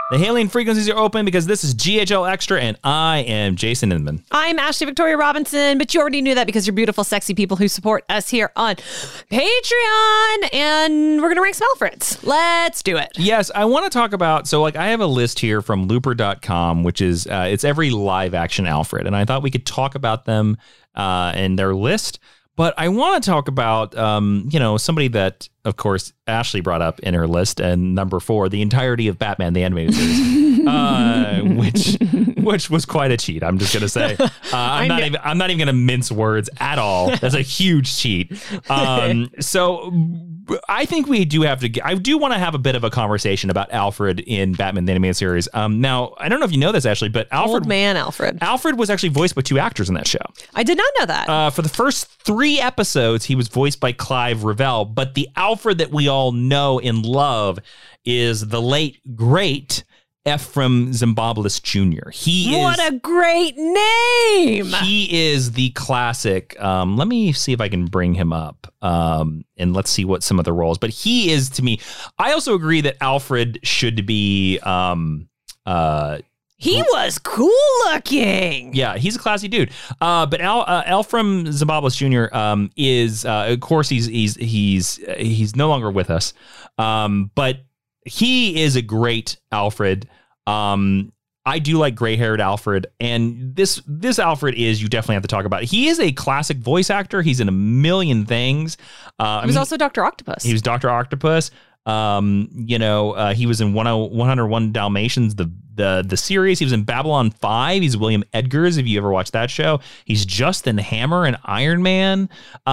The hailing frequencies are open because this is GHL Extra, and I am Jason Inman. I'm Ashley Victoria Robinson, but you already knew that because you're beautiful, sexy people who support us here on Patreon, and we're going to rank some Alfreds. Let's do it. Yes, I want to talk about, so like I have a list here from looper.com, which is, it's every live action Alfred, and I thought we could talk about them in their list. But I want to talk about, somebody that, of course, Ashley brought up in her list, and number 4, the entirety of Batman the Animated Series, which was quite a cheat. I'm just gonna say, I'm not even gonna mince words at all. That's a huge cheat. So I think we do have to. I do want to have a bit of a conversation about Alfred in Batman the Animated Series. Now, I don't know if you know this, Ashley, but Old man Alfred. Alfred was actually voiced by 2 actors in that show. I did not know that. For the first 3 episodes, he was voiced by Clive Revell, but the Alfred that we all know and love is the late, great Ephraim Zimbalist Jr. What a great name! He is the classic. Let me see if I can bring him up, and let's see what some of the roles. But he is, to me, I also agree that Alfred should be. He was cool looking. Yeah, he's a classy dude. But Ephraim Zimbalist Jr. Is, of course, he's no longer with us. But he is a great Alfred. I do like gray-haired Alfred, and this Alfred is, you definitely have to talk about it. He is a classic voice actor. He's in a million things. He was also Dr. Octopus. He was Dr. Octopus. He was in 101 Dalmatians, the series. He was in Babylon 5. He's William Edgars, if you ever watched that show. He's Justin Hammer and Iron Man.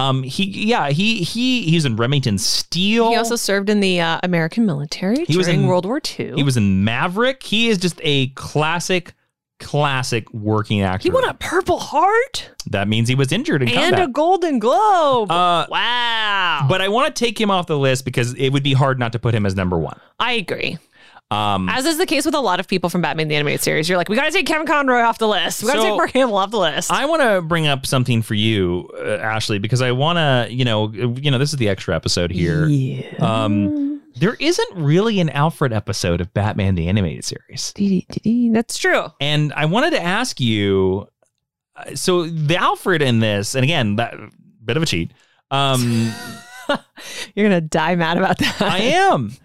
He's in Remington Steele. He also served in the American military during World War II. He was in Maverick. He is just a classic working actor. He won a Purple Heart. That means he was injured in combat. And a Golden Globe. Wow. But I want to take him off the list because it would be hard not to put him as number 1. I agree. As is the case with a lot of people from Batman the Animated Series. You're like, we got to take Kevin Conroy off the list. We got to take Mark Hamill off the list. I want to bring up something for you, Ashley, because I want to, this is the extra episode here. Yeah. There isn't really an Alfred episode of Batman the Animated Series. That's true. And I wanted to ask you, so the Alfred in this, and again, that bit of a cheat. You're going to die mad about that. I am.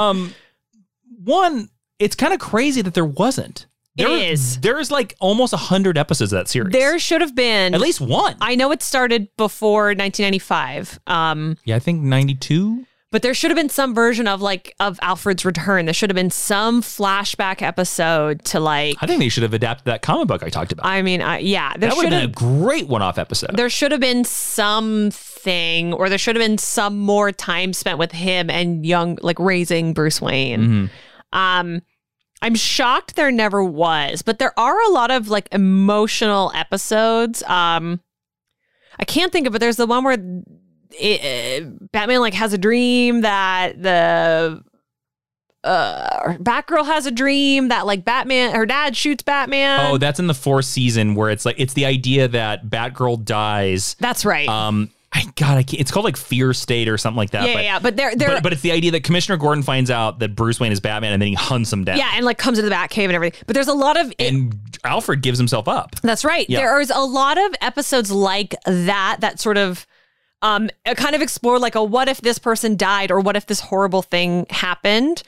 One, it's kind of crazy that there wasn't. There's like almost 100 episodes of that series. There should have been at least one. I know it started before 1995. I think 92. But there should have been some version of Alfred's return. There should have been some flashback episode to I think they should have adapted that comic book I talked about. I mean, that would have been a great one-off episode. There should have been something, or there should have been some more time spent with him and raising Bruce Wayne. Mm-hmm. I'm shocked there never was, but there are a lot of emotional episodes. I can't think of it. There's the one where Batman has a dream that the Batgirl has a dream that her dad shoots Batman. Oh, that's in the 4th season where it's the idea that Batgirl dies. That's right. I can't. It's called Fear State or something like that. Yeah. But but it's the idea that Commissioner Gordon finds out that Bruce Wayne is Batman and then he hunts him down. Yeah, and comes into the Batcave and everything. But there's a lot of and Alfred gives himself up. That's right. Yeah. There's a lot of episodes like that sort of kind of explore what if this person died or what if this horrible thing happened.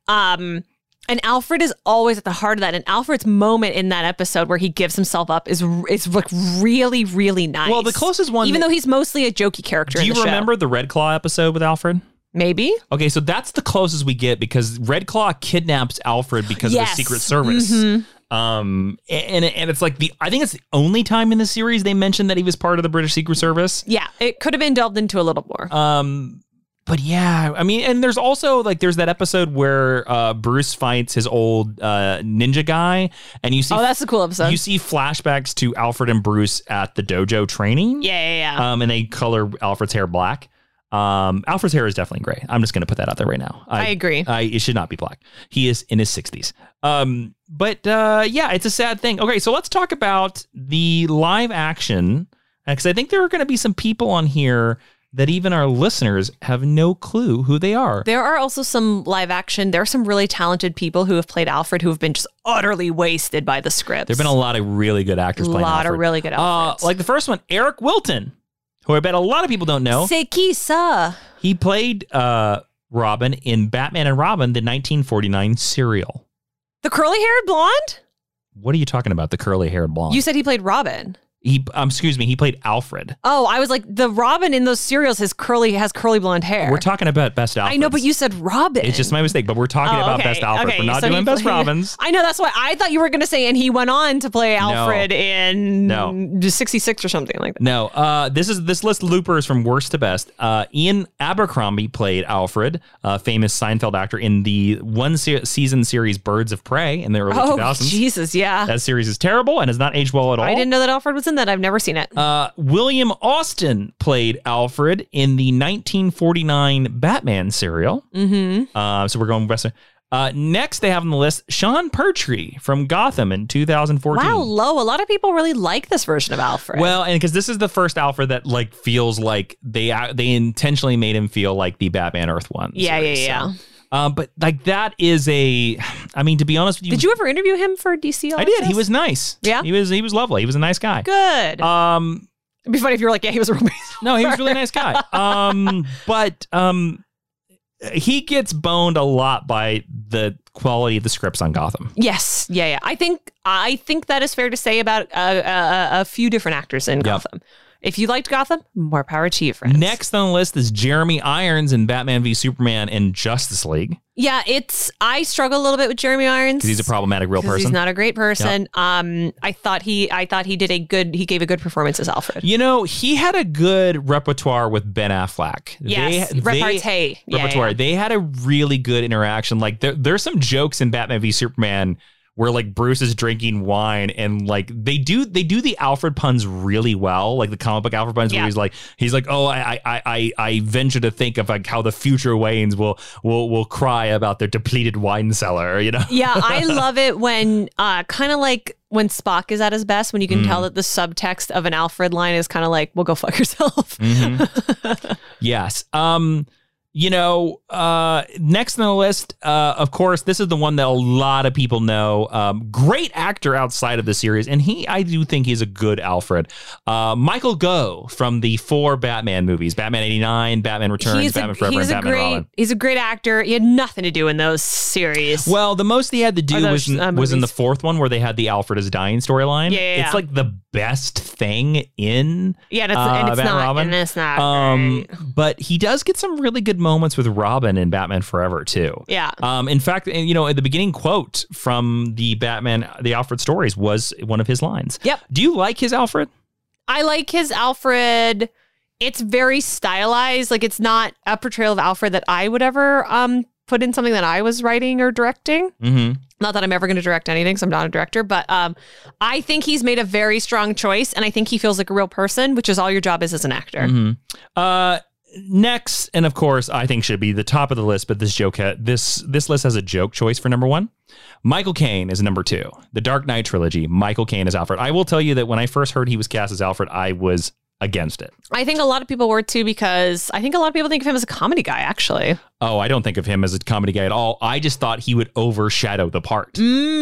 And Alfred is always at the heart of that. And Alfred's moment in that episode where he gives himself up is really, really nice. Well, the closest one, even though he's mostly a jokey character. Do you remember the Red Claw episode with Alfred? Maybe. Okay, so that's the closest we get because Red Claw kidnaps Alfred because of the Secret Service. Mm-hmm. And it's I think it's the only time in the series they mentioned that he was part of the British Secret Service. Yeah, it could have been delved into a little more. But yeah, I mean, and there's also there's that episode where Bruce fights his old ninja guy, and you see that's a cool episode. You see flashbacks to Alfred and Bruce at the dojo training. Yeah. And they color Alfred's hair black. Alfred's hair is definitely gray. I'm just going to put that out there right now. I agree. It should not be black. He is in his 60s. But it's a sad thing. Okay, so let's talk about the live action, because I think there are going to be some people on here that even our listeners have no clue who they are. There are also some live action. There are some really talented people who have played Alfred who have been just utterly wasted by the scripts. There have been a lot of really good actors playing Alfred. A lot of really good Alfreds. Like the first one, Eric Wilton, who I bet a lot of people don't know. C'est qui ça? He played Robin in Batman and Robin, the 1949 serial. The curly-haired blonde? What are you talking about, the curly-haired blonde? You said he played Robin. He played Alfred. Oh, I was like, the Robin in those serials has curly blonde hair. We're talking about Best Alfred. I know, but you said Robin. It's just my mistake, but we're talking about Best Alfred. Okay. We're not So doing Best Robins. I know, that's why I thought you were going to say, and he went on to play Alfred in 66 or something like that. No, this list loopers from worst to best. Ian Abercrombie played Alfred, a famous Seinfeld actor in the one-season series Birds of Prey in the early 2000s. Oh, Jesus, yeah. That series is terrible and has not aged well at all. I didn't know that Alfred was in that. I've never seen it. William Austin played Alfred in the 1949 Batman serial. Mm-hmm. So we're going Western. Next, they have on the list Sean Pertwee from Gotham in 2014. Wow, low. A lot of people really like this version of Alfred. Well, and because this is the first Alfred that like feels like they intentionally made him feel like the Batman Earth one. Yeah. But like that is to be honest with you, did you ever interview him for DC? I did. He was nice. Yeah, he was lovely. He was a nice guy. Good. It'd be funny if you were like, yeah, he was a romance. No, he was a really nice guy. But he gets boned a lot by the quality of the scripts on Gotham. Yes. Yeah. I think that is fair to say about a few different actors in Gotham. If you liked Gotham, more power to you, friends. Next on the list is Jeremy Irons in Batman v Superman and Justice League. Yeah, I struggle a little bit with Jeremy Irons because he's a problematic real person. He's not a great person. Yep. I thought he gave a good performance as Alfred. You know, he had a good repertoire with Ben Affleck. Yes, repartee. Repertoire. They had a really good interaction. Like there's some jokes in Batman v Superman where like Bruce is drinking wine and like they do the Alfred puns really well, like the comic book Alfred puns where he's like, oh, I venture to think of like how the future Waynes will cry about their depleted wine cellar, you know? Yeah, I love it when kind of like when Spock is at his best, when you can tell that the subtext of an Alfred line is kind of like, well, go fuck yourself. Mm-hmm. Yes. You know, next on the list, of course, this is the one that a lot of people know. Great actor outside of the series, and I do think he's a good Alfred. Michael Gough from the 4 Batman movies, Batman 89, Batman Returns, Batman Forever, and Batman Robin. He's a great actor. He had nothing to do in those series. Well, the most he had to do was in the 4th one where they had the Alfred is dying storyline. Yeah. It's like the best thing in Batman Robin. And it's not great. But he does get some really good moments with Robin in Batman Forever too. Yeah. In fact, you know, the beginning quote from the Alfred stories was one of his lines. Yep. Do you like his Alfred? I like his Alfred. It's very stylized. Like it's not a portrayal of Alfred that I would ever put in something that I was writing or directing. Mm-hmm. Not that I'm ever going to direct anything, so I'm not a director, but I think he's made a very strong choice, and I think he feels like a real person, which is all your job is as an actor. Mm-hmm. Next, and of course, I think should be the top of the list, but this list has a joke choice for number 1. Michael Caine is number 2. The Dark Knight trilogy, Michael Caine is Alfred. I will tell you that when I first heard he was cast as Alfred, I was against it. I think a lot of people were too, because I think a lot of people think of him as a comedy guy, actually. Oh, I don't think of him as a comedy guy at all. I just thought he would overshadow the part.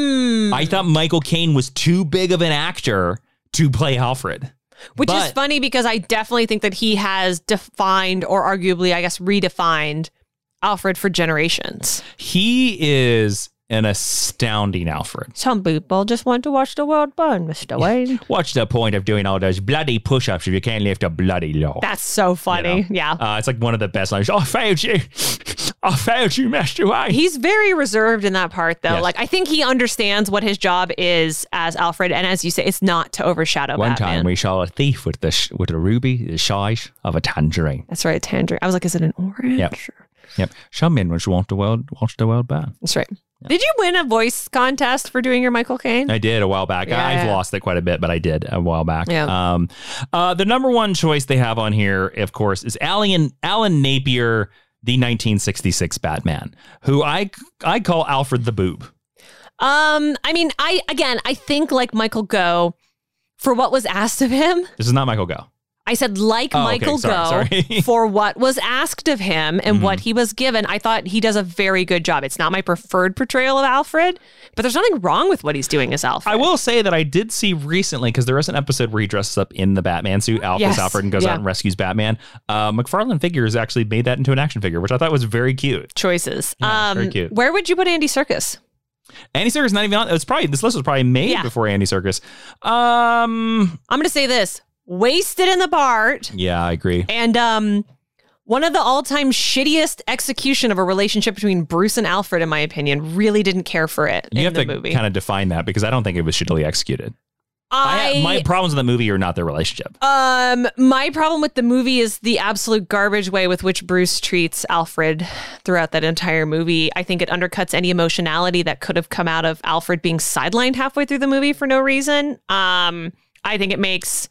I thought Michael Caine was too big of an actor to play Alfred. Which is funny because I definitely think that he has defined, or arguably, I guess, redefined Alfred for generations. He is an astounding Alfred. Some people just want to watch the world burn, Mr. Wayne. What's the point of doing all those bloody push-ups if you can't lift a bloody log? That's so funny. You know? Yeah. It's like one of the best lines. I failed you. I failed you, Mr. Wayne. He's very reserved in that part, though. Yes. Like, I think he understands what his job is as Alfred, and as you say, it's not to overshadow One Batman. time we saw a thief with a ruby the size of a tangerine. That's right, tangerine. I was like, is it an orange? Yep. Some men want the world burn. That's right. Did you win a voice contest for doing your Michael Caine? I did a while back. Yeah, I've lost it quite a bit, but I did a while back. Yeah. The number 1 choice they have on here, of course, is Alan Napier, the 1966 Batman, who I call Alfred the Boob. I mean, I think like Michael Gough, for what was asked of him. This is not Michael Gough. I said, Michael sorry. for what was asked of him and what he was given. I thought he does a very good job. It's not my preferred portrayal of Alfred, but there's nothing wrong with what he's doing as Alfred. I will say that I did see recently, because there was an episode where he dresses up in the Batman suit, Alfred, and goes out and rescues Batman. McFarlane Figures actually made that into an action figure, which I thought was very cute. Choices. Very cute. Where would you put Andy Serkis? Andy Serkis not even on. This list was probably made before Andy Serkis. I'm going to say this. Wasted in the part. Yeah, I agree. And one of the all-time shittiest execution of a relationship between Bruce and Alfred, in my opinion. Really didn't care for it you in the have movie. to kind of define that, because I don't think it was shittily executed. My problems with the movie are not their relationship. My problem with the movie is the absolute garbage way with which Bruce treats Alfred throughout that entire movie. I think it undercuts any emotionality that could have come out of Alfred being sidelined halfway through the movie for no reason. I think it makes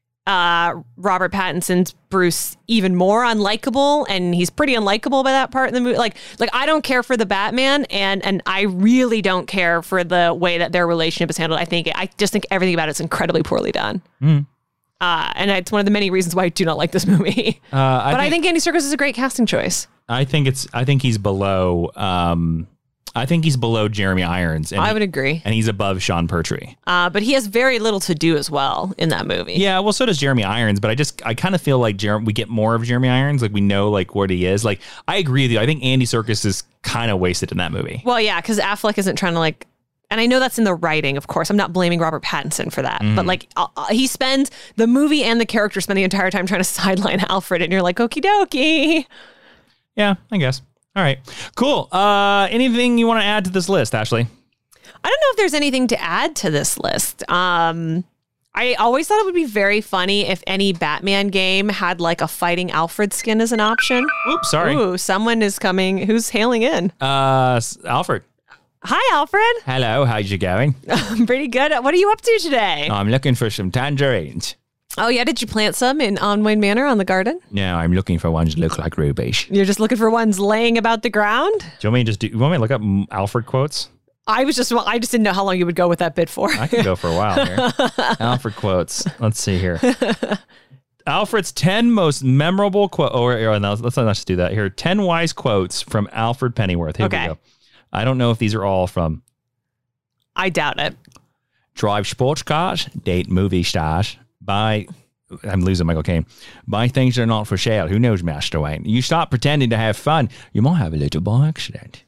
Robert Pattinson's Bruce even more unlikable, and he's pretty unlikable by that part in the movie. Like I don't care for the Batman, and I really don't care for the way that their relationship is handled. I just think everything about it's incredibly poorly done. And it's one of the many reasons why I do not like this movie. I think Andy Serkis is a great casting choice. I think he's below. I think he's below Jeremy Irons. And I would agree. And he's above Sean Pertwee. But he has very little to do as well in that movie. Yeah, well, so does Jeremy Irons. But I kind of feel like we get more of Jeremy Irons. Like, we know like what he is. Like, I agree with you. I think Andy Serkis is kind of wasted in that movie. Well, yeah, because Affleck isn't trying to and I know that's in the writing, of course. I'm not blaming Robert Pattinson for that. But he spends, the movie and the character spend the entire time trying to sideline Alfred. And you're like, okie dokie. Yeah, I guess. All right, cool. Anything you want to add to this list, Ashley? I don't know if there's anything to add to this list. I always thought it would be very funny if any Batman game had like a fighting Alfred skin as an option. Oops, sorry. Ooh, someone is coming. Who's hailing in? Alfred. Hi, Alfred. Hello, how's you going? I'm pretty good. What are you up to today? I'm looking for some tangerines. Oh, yeah? Did you plant some in Wayne Manor on the garden? No, I'm looking for ones that look like rubies. You're just looking for ones laying about the ground? Do you want me to look up Alfred quotes? I just didn't know how long you would go with that bit for. I can go for a while here. Alfred quotes. Let's see here. Alfred's 10 most memorable quotes. Let's not just do that here. 10 wise quotes from Alfred Pennyworth. Here we go. I don't know if these are all from. I doubt it. Drive sports cars, date movie stars. I'm losing Michael Caine. Buy things that are not for sale. Who knows, Master Wayne? You stop pretending to have fun, you might have a little by accident.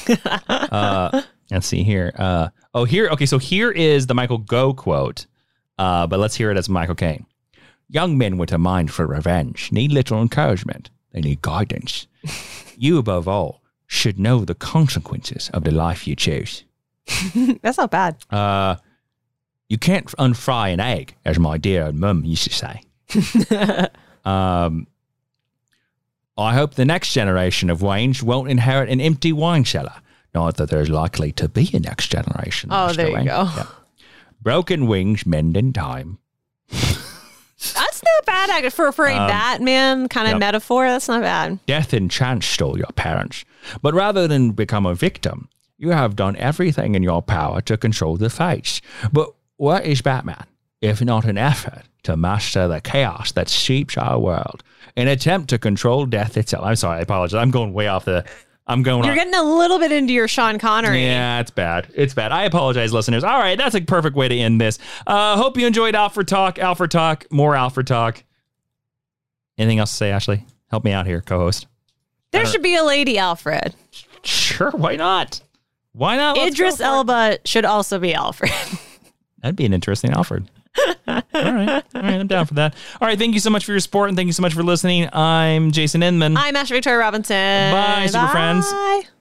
Let's see here. So here is the Michael Gough quote, but let's hear it as Michael Caine. Young men with a mind for revenge need little encouragement. They need guidance. You, above all, should know the consequences of the life you choose. That's not bad. You can't unfry an egg, as my dear old mum used to say. I hope the next generation of Waynes won't inherit an empty wine cellar. Not that there's likely to be a next generation. Oh, there you go. Yeah. Broken wings mend in time. That's not bad for a Batman kind of metaphor. That's not bad. Death and chance stole your parents. But rather than become a victim, you have done everything in your power to control the fates. But what is Batman, if not an effort to master the chaos that sweeps our world, an attempt to control death itself? I'm sorry, I apologize. I'm going way off the... You're getting a little bit into your Sean Connery. Yeah, it's bad. It's bad. I apologize, listeners. All right, that's a perfect way to end this. Hope you enjoyed Alfred Talk, more Alfred Talk. Anything else to say, Ashley? Help me out here, co-host. There should be a lady Alfred. Sure, why not? Why not? Idris Elba should also be Alfred. That'd be an interesting Alfred. All right, I'm down for that. All right, thank you so much for your support, and thank you so much for listening. I'm Jason Inman. I'm Ashley Victoria Robinson. Bye, super friends. Bye.